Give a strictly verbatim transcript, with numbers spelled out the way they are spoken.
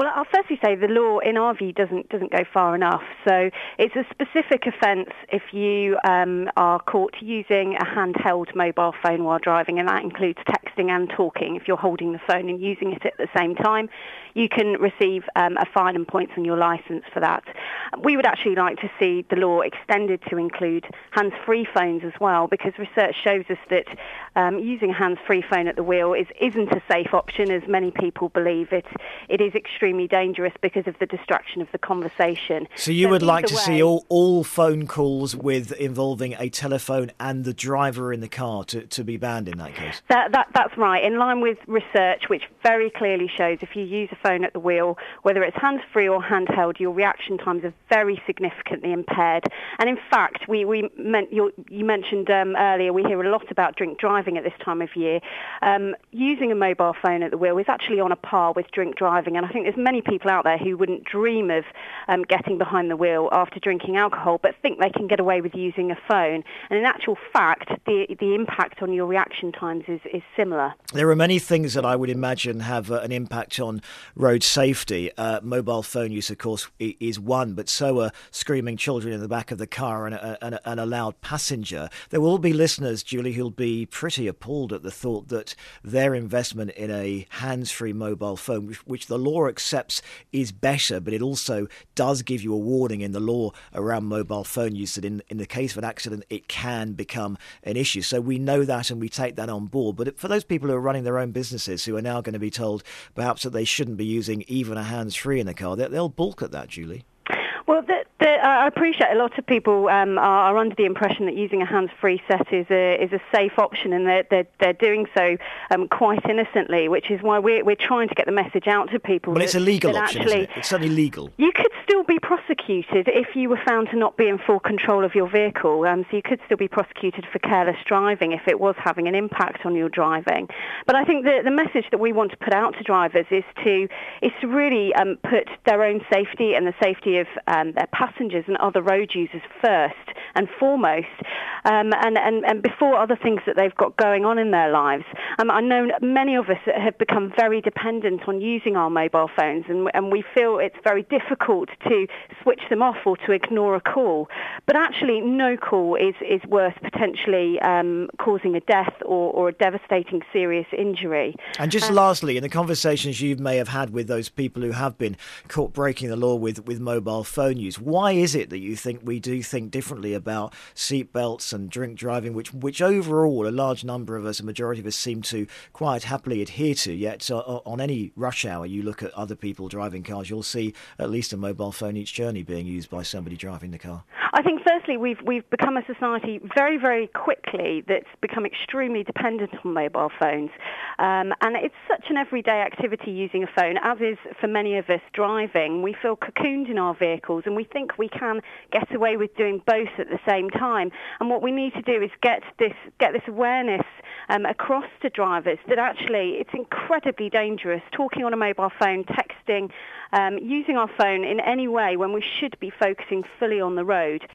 I'll firstly say the law, in our view, doesn't doesn't go far enough. So it's a specific offence if you um, are caught using a handheld mobile phone while driving, and that includes texting and talking. If you're holding the phone and using it at the same time, you can receive um, a fine and points on your licence for that. We would actually like to see the law extended to include hands-free phones as well, because research shows us that um, using a hands-free phone at the wheel is, isn't a safe option, as many people believe. It, it is extremely dangerous because of the distraction of the conversation. So you so would like to way, see all, all phone calls with involving a telephone and the driver in the car to, to be banned in that case? That, that, that's right, in line with research which very clearly shows if you use a phone at the wheel, whether it's hands-free or handheld, your reaction times are very significantly impaired. And in fact, we, we meant, you, you mentioned um, earlier, we hear a lot about drink driving at this time of year. Um, using a mobile phone at the wheel is actually on a par with drink driving, and I think there's many people out there who wouldn't dream of um, getting behind the wheel after drinking alcohol, but think they can get away with using a phone. And in actual fact, the, the impact on your reaction times is, is similar. There are many things that I would imagine have uh, an impact on road safety. Uh, mobile phone use, of course, is one, but so are screaming children in the back of the car and a, and a, and a loud passenger. There will be listeners, Julie, who'll be pretty appalled at the thought that their investment in a hands-free mobile phone, which, which the law accepts is better, but it also does give you a warning in the law around mobile phone use that in, in the case of an accident, it can become an issue. So we know that and we take that on board. But for those people who are running their own businesses who are now going to be told perhaps that they shouldn't be using even a hands-free in the car, they'll balk at that, Julie. Well, the, the, I appreciate a lot of people um, are, are under the impression that using a hands-free set is a is a safe option, and they're they're, they're doing so um, quite innocently, which is why we're we're trying to get the message out to people. Well, that, it's a legal that option, actually, isn't it? It's certainly legal. You could still be prosecuted if you were found to not be in full control of your vehicle. Um, so you could still be prosecuted for careless driving if it was having an impact on your driving. But I think the the message that we want to put out to drivers is to is to really um, put their own safety and the safety of um, their passengers and other road users first and foremost, um, and, and, and before other things that they've got going on in their lives. Um, I know many of us have become very dependent on using our mobile phones, and, and we feel it's very difficult to switch them off or to ignore a call. But actually, no call is, is worth potentially um, causing a death or, or a devastating serious injury. And just um, lastly, in the conversations you may have had with those people who have been caught breaking the law with, with mobile phone use, why is it that you think we do think differently about seat belts and drink driving, which which overall a large number of us, a majority of us, seem to quite happily adhere to? Yet uh, on any rush hour you look at other people driving cars, you'll see at least a mobile phone each journey being used by somebody driving the car. I think firstly we've we've become a society very, very quickly that's become extremely dependent on mobile phones. Um, and it's such an everyday activity using a phone, as is for many of us driving. We feel cocooned in our vehicles and we think we can get away with doing both at the same time. And what we need to do is get this get this awareness um, across to drivers that actually it's incredibly dangerous talking on a mobile phone, texting, um, using our phone in any way when we should be focusing fully on the road.